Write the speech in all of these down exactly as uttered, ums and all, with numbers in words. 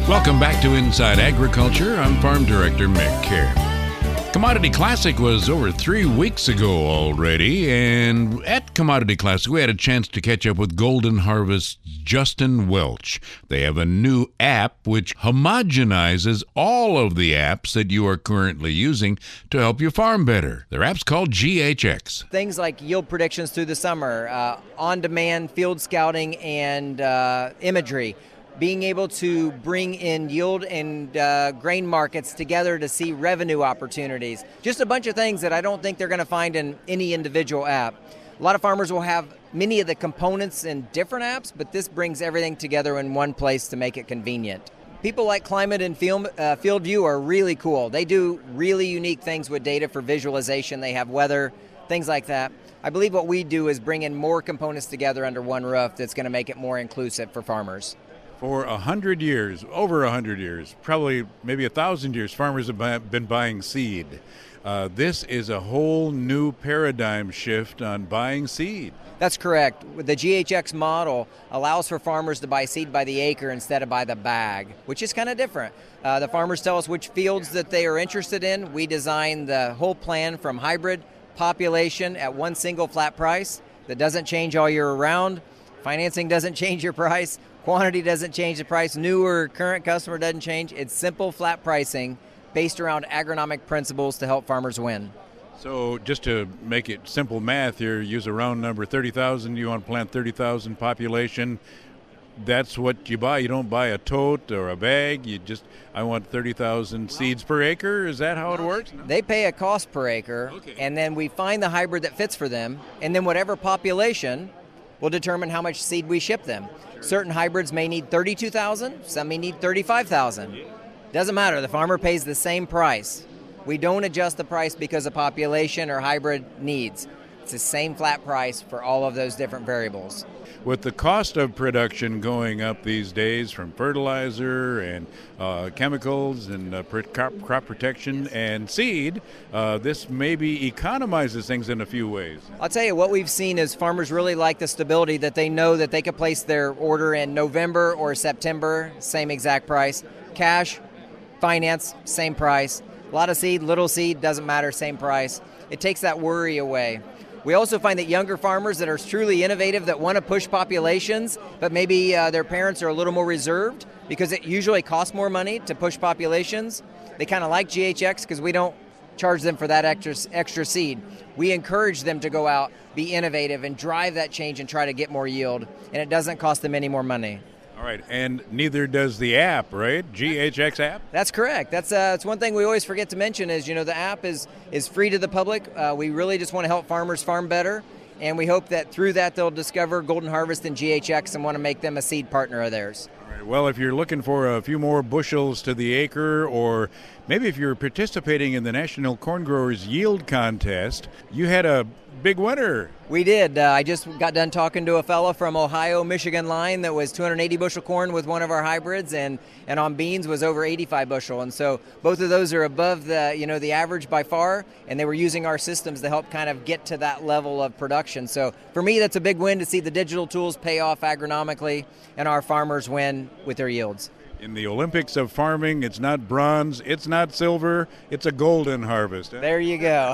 Welcome back to Inside Agriculture. I'm Farm Director Mick Kerr. Commodity Classic was over three weeks ago already, and at Commodity Classic we had a chance to catch up with Golden Harvest's Justin Welch. They have a new app which homogenizes all of the apps that you are currently using to help you farm better. Their app's called G H X. Things like yield predictions through the summer, uh, on-demand field scouting and uh, imagery. Being able to bring in yield and uh, grain markets together to see revenue opportunities. Just a bunch of things that I don't think they're going to find in any individual app. A lot of farmers will have many of the components in different apps, but this brings everything together in one place to make it convenient. People like Climate and Field, uh, Field View are really cool. They do really unique things with data for visualization. They have weather, things like that. I believe what we do is bring in more components together under one roof that's going to make it more inclusive for farmers. For a hundred years, over a hundred years, probably maybe a thousand years, farmers have been buying seed. Uh, this is a whole new paradigm shift on buying seed. That's correct. The G H X model allows for farmers to buy seed by the acre instead of by the bag, which is kind of different. Uh, the farmers tell us which fields that they are interested in. We design the whole plan from hybrid, population at one single flat price that doesn't change all year round. Financing doesn't change your price. Quantity doesn't change the price. New or current customer doesn't change. It's simple flat pricing based around agronomic principles to help farmers win. So just to make it simple math here, use a round number, thirty thousand, you want to plant thirty thousand population. That's what you buy. You don't buy a tote or a bag. You just, I want thirty thousand seeds per acre. Is that how it works? No? They pay a cost per acre, okay. And then we find the hybrid that fits for them, and then whatever population will determine how much seed we ship them. Sure. Certain hybrids may need thirty-two thousand, some may need thirty-five thousand. Yeah. Doesn't matter, the farmer pays the same price. We don't adjust the price because of population or hybrid needs. It's the same flat price for all of those different variables. With the cost of production going up these days from fertilizer and uh, chemicals and uh, crop, crop protection and seed, uh, this maybe economizes things in a few ways. I'll tell you, what we've seen is farmers really like the stability that they know that they could place their order in November or September, same exact price. Cash, finance, same price. A lot of seed, little seed, doesn't matter, same price. It takes that worry away. We also find that younger farmers that are truly innovative, that want to push populations, but maybe uh, their parents are a little more reserved because it usually costs more money to push populations. They kind of like G H X because we don't charge them for that extra, extra seed. We encourage them to go out, be innovative, and drive that change and try to get more yield, and it doesn't cost them any more money. All right, and neither does the app, right? G H X app? That's correct. That's uh, that's one thing we always forget to mention is, you know, the app is, is free to the public. Uh, we really just want to help farmers farm better, and we hope that through that they'll discover Golden Harvest and G H X and want to make them a seed partner of theirs. All right, well, if you're looking for a few more bushels to the acre, or maybe if you're participating in the National Corn Growers Yield Contest, you had a big winner. We did. Uh, I just got done talking to a fellow from Ohio, Michigan line that was two hundred eighty bushel corn with one of our hybrids, and, and on beans was over eighty-five bushel. And so both of those are above the, you know, the average by far, and they were using our systems to help kind of get to that level of production. So for me, that's a big win to see the digital tools pay off agronomically and our farmers win with their yields. In the Olympics of farming, it's not bronze, it's not silver, it's a golden harvest. Eh? There you go.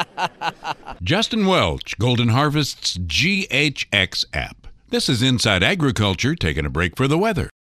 Justin Welch, Golden Harvest's G H X app. This is Inside Agriculture, taking a break for the weather.